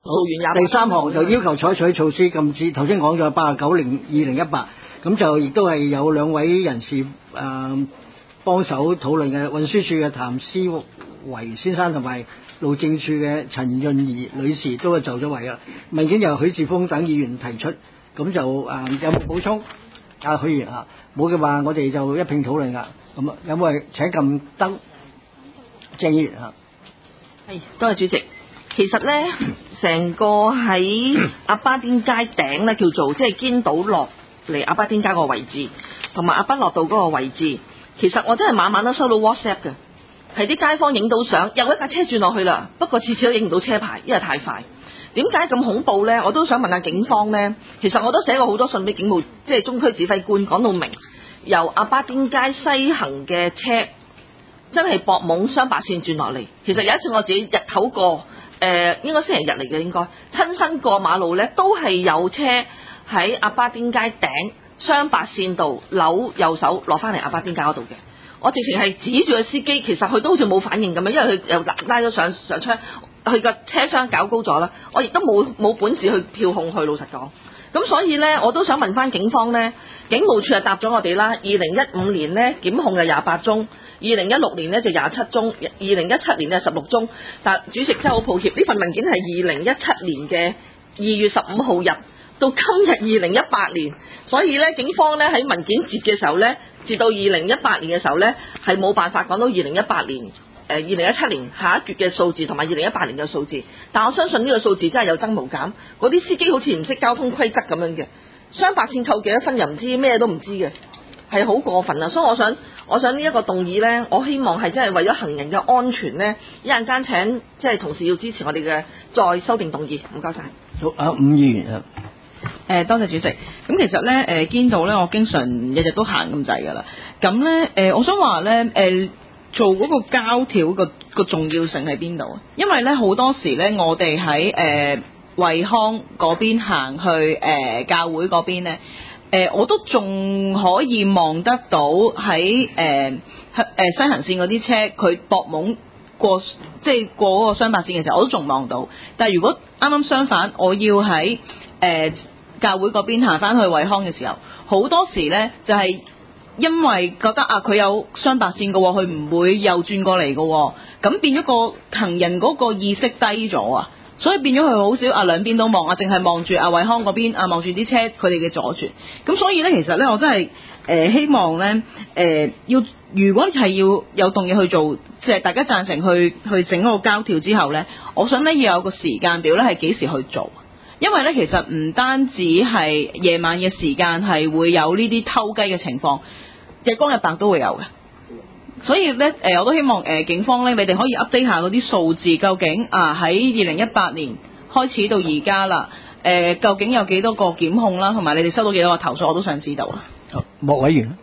第三項就要求採取措施禁止，頭先講咗89/2018，咁就亦都係有兩位人士幫手討論嘅，運輸署嘅譚思維先生同埋路政署嘅陳潤儀女士都係就咗位啦。文件由許智峰等議員提出，咁就有冇補充？許議員冇嘅話，我哋就一併討論噶。咁有冇係請撳燈？鄭議員係，多謝主席。其實咧，成個喺阿巴甸街頂咧，叫做即係堅道落嚟阿巴甸街個位置，同埋阿賓樂道嗰個位置，其實我真係晚晚都收到 WhatsApp 嘅，係啲街坊影到相，有一架車轉落去啦，不過次次都影唔到車牌，因為太快。點解咁恐怖呢？我都想問下警方呢。其實我都寫過好多信俾警務，即係中區指揮官，講到明由阿巴甸街西行嘅車真係搏懵雙白線轉落嚟。其實有一次我自己日頭過，應該星期日嚟嘅，應該親身過馬路呢，都係有車喺阿巴甸街頂雙白線度扭右手落翻嚟阿巴甸街嗰度嘅。我直情係指住個司機，其實佢都好似冇反應咁樣，因為佢又拉咗上車。佢個車廂搞高咗啦，我亦都冇本事去票控佢，老實講。咁所以呢，我都想問翻警方呢，警務處就答咗我哋啦。2015年呢，檢控就28宗，2016年呢就27宗，2017年呢16宗。但主席真係好抱歉，呢份文件係2017年嘅2月15號入到今日2018年，所以呢，警方呢喺文件截嘅時候呢，截到2018年嘅時候呢，係冇辦法講到2018年。2017年下一月嘅數字同埋2018年嘅數字，但我相信呢個數字真係有增無減。嗰啲司機好似唔識交通規則咁樣嘅，雙白線扣幾多分又唔知，咩都唔知嘅，係好過分啊！所以我想呢一個動議呢，我希望係真係為咗行人嘅安全呢，一陣間請即係同事要支持我哋嘅再修訂動議，唔該晒。 好，伍議員多謝主席。咁其實呢，堅道呢，我經常日日都行咁滯㗎啦。咁呢，我想話呢。做嗰個膠條個重要性喺邊度啊？因為咧好多時咧，我哋喺惠康嗰邊行去教會嗰邊咧，我都仲可以望得到喺西行線嗰啲車佢搏懵過，即係過嗰個雙白線嘅時候，我都仲望到。但係如果啱啱相反，我要喺教會嗰邊行翻去惠康嘅時候，好多時咧就係因為覺得佢有雙白線嘅，佢唔會又轉過嚟嘅，咁變咗個行人嗰個意識低咗啊，所以變咗佢好少兩邊都望淨係望住惠康嗰邊望住啲車佢哋嘅左轉。咁所以咧，其實咧我真係希望咧如果係要有動議去做，即係大家贊成去整嗰個膠條之後咧，我想咧要有個時間表咧係幾時去做。因為咧，其實唔單止係夜晚嘅時間係會有呢啲偷雞嘅情況，日光日白都會有嘅。所以咧，我都希望警方咧，你哋可以 update 下嗰啲數字，究竟喺2018年開始到而家啦，究竟有幾多個檢控啦，同埋你哋收到幾多個投訴，我都想知道啊。 莫委員。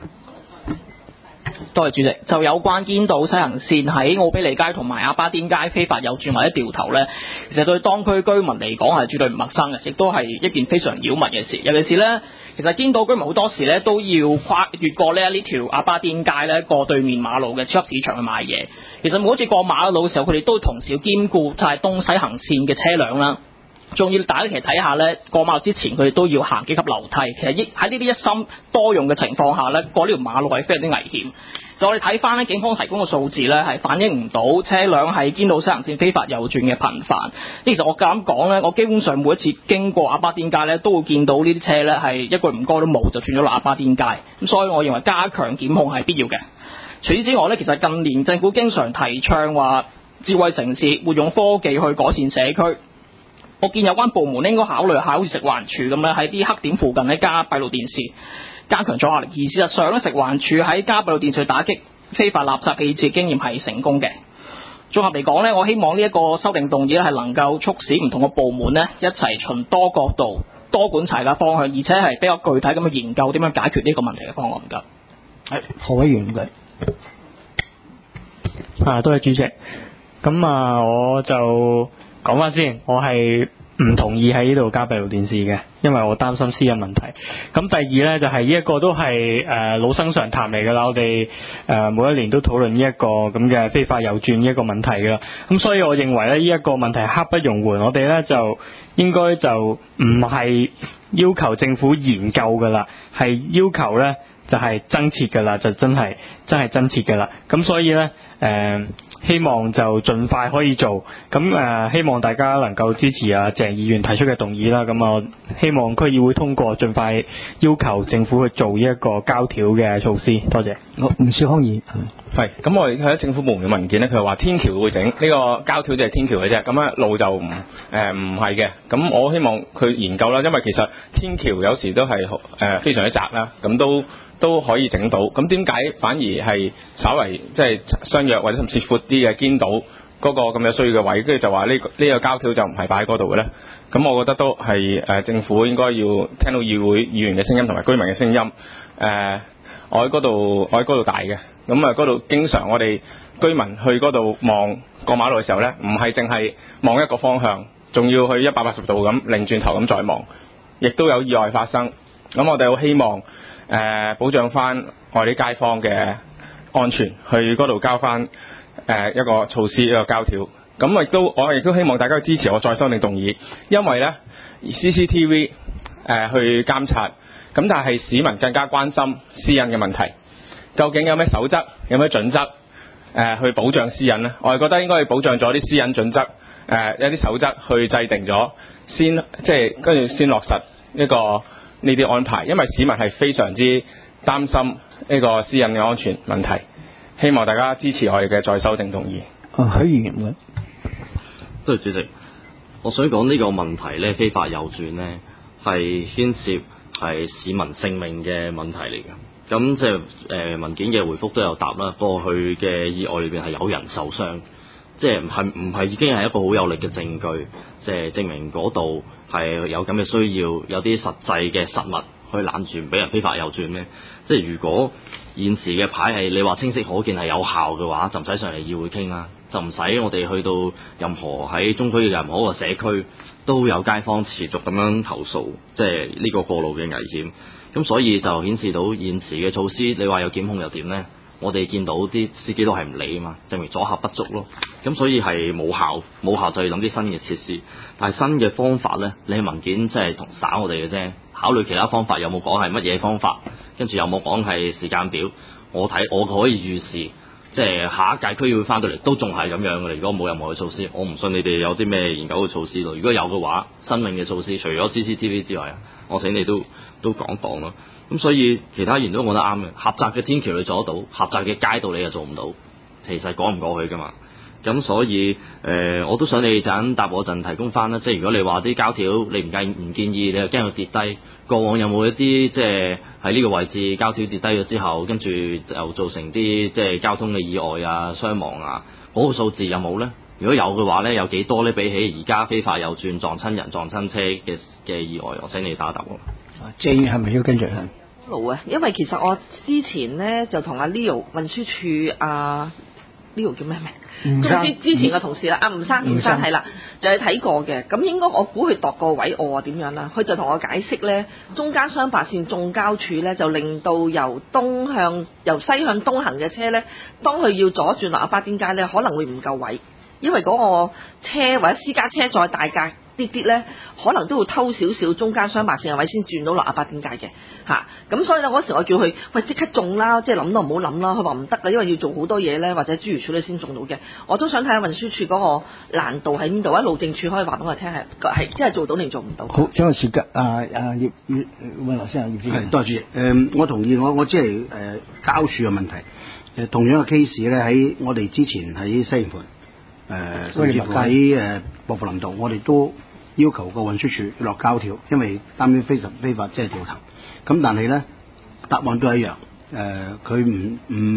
多謝主席。就有關堅道西行線喺奧卑利街同埋阿巴甸街非法右轉或者掉頭呢，其實對當區居民嚟講係絕對唔陌生嘅，亦都係一件非常擾民嘅事。尤其是呢，其實堅道居民好多時呢都要跨越過呢條阿巴甸街呢過對面馬路嘅超級市場去買嘢。其實每一次過馬路嘅時候，佢哋都同時要兼顧就係東西行線嘅車輛啦。仲要大家其實睇下呢，過馬路之前佢哋都要行幾級樓梯。其實喺呢啲一心多用嘅情況下呢，過呢條馬路係非常之危險。就我哋睇翻呢，警方提供嘅數字呢，係反映唔到車輛喺堅道西行線非法右轉嘅頻繁。其實我咁講呢，我基本上每一次經過阿巴甸街呢，都會見到呢啲車呢係一句唔該都冇就轉咗落阿巴甸街。咁所以我認為加強檢控係必要嘅。除此之外呢，其實近年政府經常提倡話智慧城市活用科技去改善社區。我見有關部門應該考慮下，好似食環署咁咧，喺啲黑點附近咧加閉路電視，加強阻嚇力。而事實上咧，食環署喺加閉路電視打擊非法垃圾棄置經驗係成功嘅。綜合嚟講咧，我希望呢一個修訂動議咧係能夠促使唔同嘅部門咧一齊循多角度、多管齊嘅方向，而且係比較具體咁去研究點樣解決呢個問題嘅方案。唔該。 係何委員唔該。 多謝主席。咁我就講翻先，我係唔同意喺呢度加閉路電視嘅，因為我擔心私隱問題。咁第二呢，就係呢一個都係老生常談嚟㗎啦，我哋每一年都討論呢一個咁嘅非法郵轉呢一個問題㗎。咁所以我認為呢，呢一個問題刻不容緩，我哋呢就應該就唔係要求政府研究㗎啦，係要求呢就係增設㗎啦，就真係增設㗎啦。咁所以呢，希望就盡快可以做，咁希望大家能夠支持鄭議員提出嘅動議啦。咁我希望區議會通過，盡快要求政府去做呢一個膠條嘅措施。多謝。 吳兆康議員係咁，我哋睇政府部門嘅文件咧，佢話天橋會整呢個膠條，就係天橋嘅啫。咁咧路就唔係嘅。咁我希望佢研究啦，因為其實天橋有時都係非常之窄啦，咁都可以整到。咁點解反而係稍為即係相約或者甚至闊啲嘅堅道嗰個咁有需要嘅位，跟住就話呢個膠條就唔係擺喺嗰度嘅咧？咁我覺得都係政府應該要聽到議會議員嘅聲音同埋居民嘅聲音。我喺嗰度大嘅，咁嗰度經常我哋居民去嗰度望過馬路嘅時候咧，唔係淨係望一個方向，仲要去180度咁擰轉頭咁再望，亦都有意外發生。咁我哋好希望保障翻我哋啲街坊嘅安全，去嗰度交翻一個措施，一個膠條。咁我亦都希望大家支持我再修訂動議，因為咧 CCTV 去監察，咁但係市民更加關心私隱嘅問題。究竟有咩守則，有咩準則去保障私隱呢？我係覺得應該要保障咗啲私隱準則，有啲守則去制定咗先，即係跟住先落實呢啲安排，因為市民係非常之擔心呢個私隱嘅安全問題。希望大家支持我哋嘅再修訂動議。 許議員， 多謝主席。我想講呢個問題咧，非法郵轉咧係牽涉係市民性命嘅問題嚟嘅。咁即係文件嘅回覆都有答啦。過去嘅意外裏邊係有人受傷，即係唔係已經係一個好有力嘅證據，即係證明嗰度係有咁嘅需要，有啲實際嘅實物去攔住唔俾人非法郵轉咧。即係如果現時嘅牌係你話清晰可見係有效嘅話，就唔使上嚟議會傾啦，就唔使我哋去到任何喺中區嘅任何一個社區都有街坊持續咁樣投訴，即係呢個過路嘅危險。咁所以就顯示到現時嘅措施，你話有檢控又點呢？我哋見到啲司機都係唔理啊嘛，證明阻嚇不足咯。咁所以係冇效就要諗啲新嘅設施。但係新嘅方法呢，你係文件即係同耍我哋嘅啫。考慮其他方法有冇講係乜嘢方法，跟住有冇講係時間表。我可以預示，即係下一屆區議會翻到嚟都仲係咁樣嘅。如果冇任何嘅措施，我唔信你哋有啲咩研究嘅措施咯。如果有嘅話，新穎嘅措施，除咗 CCTV 之外，我請你都講咯。咁所以其他議員都覺得啱嘅。狹窄嘅天橋你做得到，狹窄嘅街道你又做唔到，其實講唔過去噶嘛。咁所以我都想你陣答我陣提供翻啦。即係如果你話啲膠條你唔建議，你又驚佢跌低。過往有冇一啲即係喺呢個位置膠條跌低咗之後，跟住又造成啲即係交通嘅意外啊、傷亡啊，嗰個數字有冇呢？如果有嘅話呢，有幾多呢？比起而家非法郵轉撞親人、撞親車嘅意外，我請你打答我。 鄭議員係咪要跟住路啊？因為其實我之前呢，就同阿 Leo 運輸署Leo 叫咩名？即係之前嘅同事啦，吳生係啦，就去睇過嘅。咁應該我估佢度個位我點樣啦？佢就同我解釋咧，中間雙白線中交處咧，就令到由西向東行嘅車咧，當佢要左轉落阿巴甸街咧，可能會唔夠位，因為嗰個車或者私家車再大架啲咧，可能都會偷少少中間雙白線嘅位先轉到落阿巴甸街嘅嚇。咁所以咧嗰時我叫佢喂即刻中啦，即係諗都唔好諗啦。佢話唔得㗎，因為要做好多嘢咧，或者諸如此類先中到嘅。我都想睇下運輸署嗰個難度喺邊度，路政署可以話俾我聽係真係做到定做唔到。 好，將個時間葉問劉先生，葉先生。 多謝。我同意，我只係交處嘅問題。同樣嘅 case 咧，喺我哋之前喺西營盤。甚至乎喺薄扶林道，我哋都要求個運輸署落膠條，因為擔心非法即係掉頭。咁但係咧答案都係一樣，佢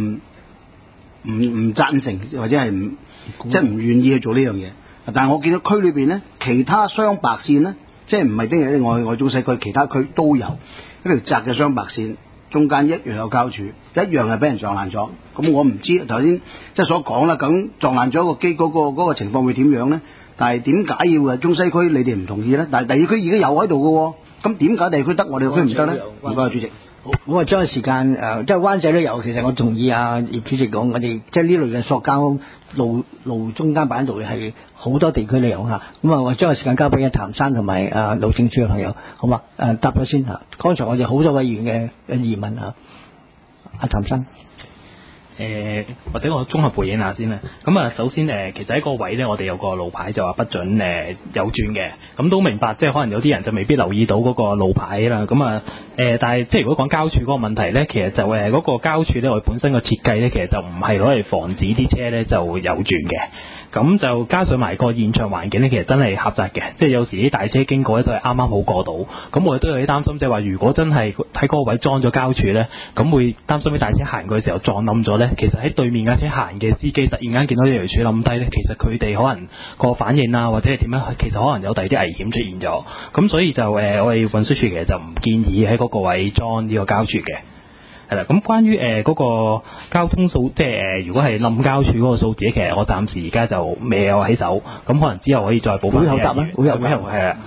唔贊成或者係即係唔願意去做呢樣嘢。但係我見到區裏邊咧，其他雙白線咧，即係唔係啲外中西區，其他區都有一條窄嘅雙白線。中間一樣有膠柱，一樣係俾人撞爛咗。咁我唔知頭先即係所講啦，咁撞爛咗個機嗰個情況會點樣咧？ 但係點解要中西區你哋唔同意咧？但係第二區已經有喺度嘅喎，咁點解第二區得我哋個區唔得咧？唔該，主席。 好，我話將個時間即係灣仔都有。其實我同意啊葉主席講，我哋即係呢類嘅塑膠路中間擺喺度嘅係好多地區都有嚇。咁啊，我將個時間交俾阿譚生同埋路政署嘅朋友，好嘛？答咗先嚇。剛才我哋好多委員嘅疑問嚇，阿譚生。 或者我綜合回應下先啦。咁啊，首先其實喺個位咧，我哋有個路牌就話不准右轉嘅。咁都明白，即係可能有啲人就未必留意到嗰個路牌啦。咁啊但係即係如果講交處嗰個問題咧，其實就嗰個交處咧，我哋本身個設計咧，其實就唔係攞嚟防止啲車咧就右轉嘅。咁就加上埋個現場環境咧，其實真係狹窄嘅，即係有時啲大車經過咧都係啱啱好過到。咁我哋都有啲擔心，即係話如果真係喺嗰個位裝咗交處咧，咁會擔心啲大車行過嘅時候撞冧咗咧。其實喺對面架車行嘅司機突然間見到呢條柱冧低咧，其實佢哋可能個反應啊，或者係點樣，其實可能有第二啲危險出現咗。咁所以就我哋運輸署其實就唔建議喺嗰個位裝呢個交處嘅。係啦，咁關於嗰個交通數，即係如果係冧交處嗰個數字，其實我暫時而家就未有喺手，咁可能之後可以再補翻。 會有答啦，會有答。 係啦。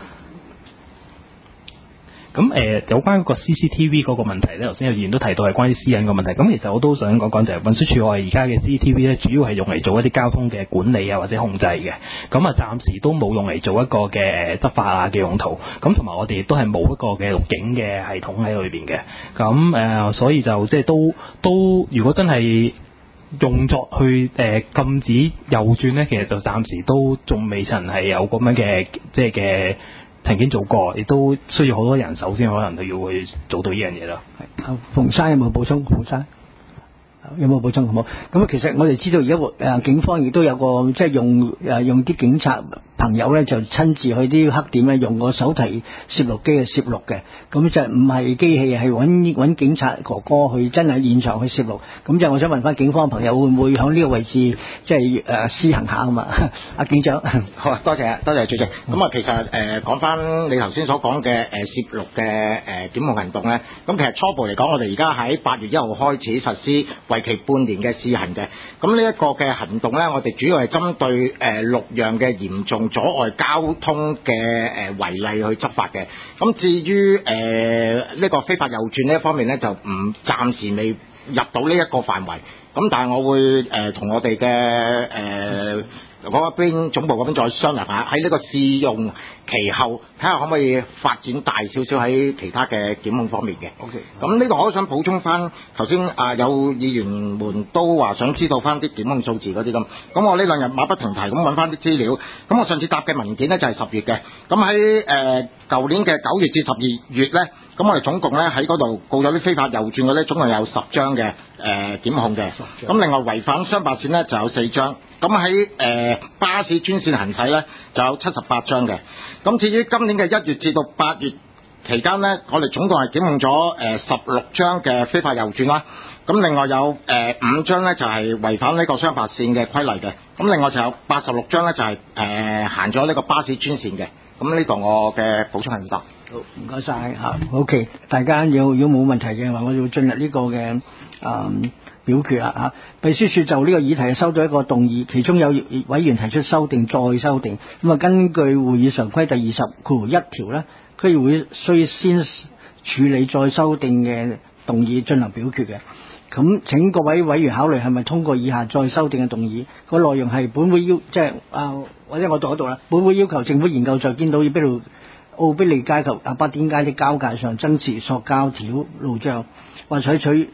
咁有關個 CCTV 嗰個問題咧，頭先有議員都提到係關於私隱嘅問題。咁其實我都想講就係運輸署我哋而家嘅 CCTV 咧，主要係用嚟做一啲交通嘅管理啊或者控制嘅。咁啊，暫時都冇用嚟做一個嘅執法啊嘅用途。咁同埋我哋亦都係冇一個嘅錄影嘅系統喺裏邊嘅。咁所以就即係都如果真係用作去禁止右轉咧，其實就暫時都仲未曾係有咁樣嘅即係嘅。曾經做過，亦都需要好多人手先可能都要去做到呢樣嘢咯。 係，馮生有冇補充？馮生有冇補充？好冇？咁其實我哋知道而家警方亦都有個即係用啲警察朋友咧，就親自去啲黑點咧，用個手提攝錄機去攝錄嘅。咁就唔係機器，係揾警察哥哥去真係現場去攝錄。咁就我想問翻警方嘅朋友，會唔會喺呢個位置即係施行下啊嘛？阿警長， 好，多謝主席。咁啊，其實講翻你頭先所講嘅攝錄嘅檢控行動咧，咁其實初步嚟講，我哋而家喺8月1號開始實施，為期半年嘅試行嘅。咁呢一個嘅行動咧，我哋主要係針對6樣嘅嚴重阻礙交通嘅違例去執法嘅。咁至於呢個非法右轉呢一方面咧，就暫時未入到呢一個範圍。咁但係我會同我哋嘅嗰邊總部嗰邊再商量下，喺呢個試用期後睇下可唔可以發展大少少喺其他嘅檢控方面嘅。OK。咁呢個我都想補充翻，頭先有議員們都話想知道翻啲檢控數字嗰啲咁。咁我呢兩日馬不停蹄咁揾翻啲資料。咁我上次答嘅文件呢，就係10月嘅。咁喺舊年嘅9月至12月呢，咁我哋總共呢喺嗰度告咗啲非法右轉嘅呢，總共有10張嘅檢控嘅。咁另外違反雙白線呢，就有4張。咁喺巴士專線行駛呢，就有78張嘅。咁至於今年嘅1月至到8月期間呢，我哋總共係檢控咗16張嘅非法右轉啦。咁另外有5張呢，就係違反呢個雙白線嘅規例嘅。咁另外就有86張呢，就係行咗呢個巴士專線嘅。咁呢個我嘅補充係唔多。 好，唔該晒嚇。OK， 大家如果冇問題嘅話，我哋會進入呢個嘅表決啦嚇。秘書處就呢個議題收到一個動議，其中有委員提出修訂再修訂。咁啊，根據會議常規第20.1條咧，區議會需先處理再修訂嘅動議進行表決嘅。咁請各位委員考慮係咪通過以下再修訂嘅動議。個內容係本會或者我讀一讀啦。本會要求政府研究在堅道與奧卑利街及亞巴甸街的交界上增設塑膠條路障，或採取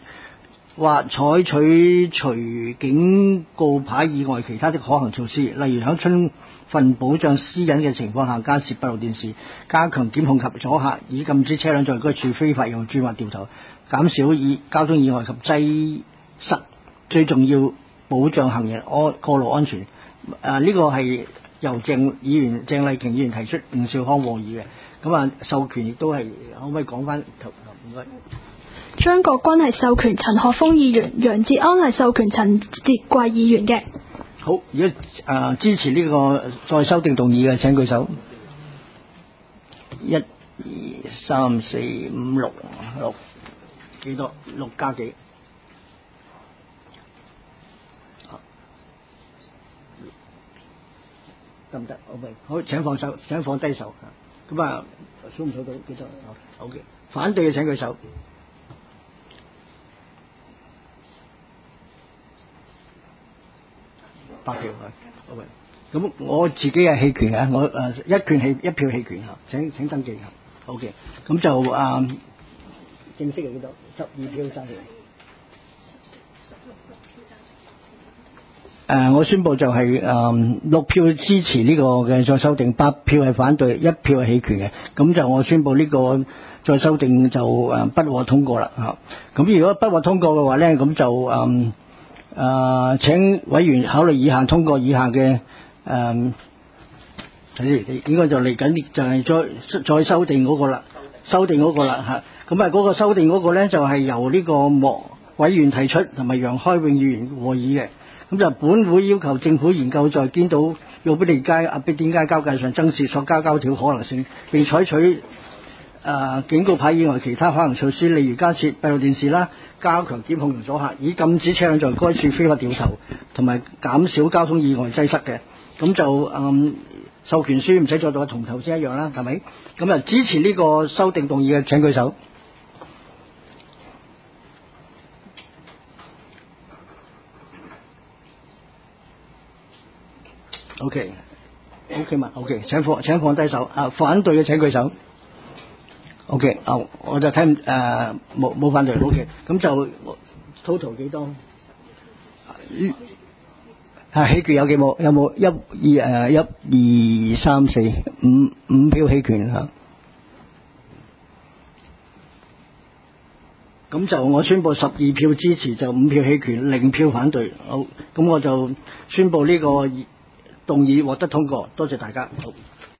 除警告牌以外其他的可行措施，例如喺充分保障私隱嘅情況下加設閉路電視，加強檢控及阻嚇，以禁止車輛在該處非法右轉或掉頭，減少交通意外及擠塞，最重要保障行人過路安全。呢個係由鄭麗瓊議員提出，吳兆康和議嘅。咁授權亦都係可唔可以講翻？唔該。 張國軍係授權陳學鋒議員，楊哲安係授權陳哲貴議員嘅。 好，如果支持呢個再修訂動議嘅，請舉手。1、2、3、4、5、6幾多？6加幾？ 得唔得？OK， 好，請放手，請放低手。咁啊，數唔數到幾多？好嘅，反對嘅請舉手。8票係，OK。咁我自己係棄權嘅，我一票棄權嚇，請登記嚇。OK，咁就正式係幾多？12票贊成。我宣佈就係6票支持呢個嘅再修訂，8票係反對，1票係棄權嘅。咁就我宣佈呢個再修訂就不獲通過啦嚇。咁如果不獲通過嘅話咧，咁就請委員考慮以下通過以下嘅應該就嚟緊就係再修訂嗰個啦，修訂嗰個啦嚇。咁嗰個修訂嗰個咧就係由呢個莫委員提出，同埋楊開永議員和議嘅。咁就本會要求政府研究在堅道路必利街、亞必甸街交界上增設塑膠膠條可能性，並採取警告牌以外其他可能措施，例如加設閉路電視啦，加強檢控同阻嚇，以禁止車輛在該處非法掉頭，同埋減少交通意外擠塞嘅。咁就授權書唔使再讀，同頭先一樣啦，係咪？咁啊支持呢個修訂動議嘅請舉手。OK 嘛 ，OK， 請放低手。反對嘅請舉手。OK， 我就睇冇反對。OK， 咁就 total 幾多？棄權有幾冇？有冇1、2、3、4、5票棄權嚇？咁就我宣佈12票支持，就5票棄權，0票反對。好，咁我就宣佈呢個動議獲得通過，多謝大家。好。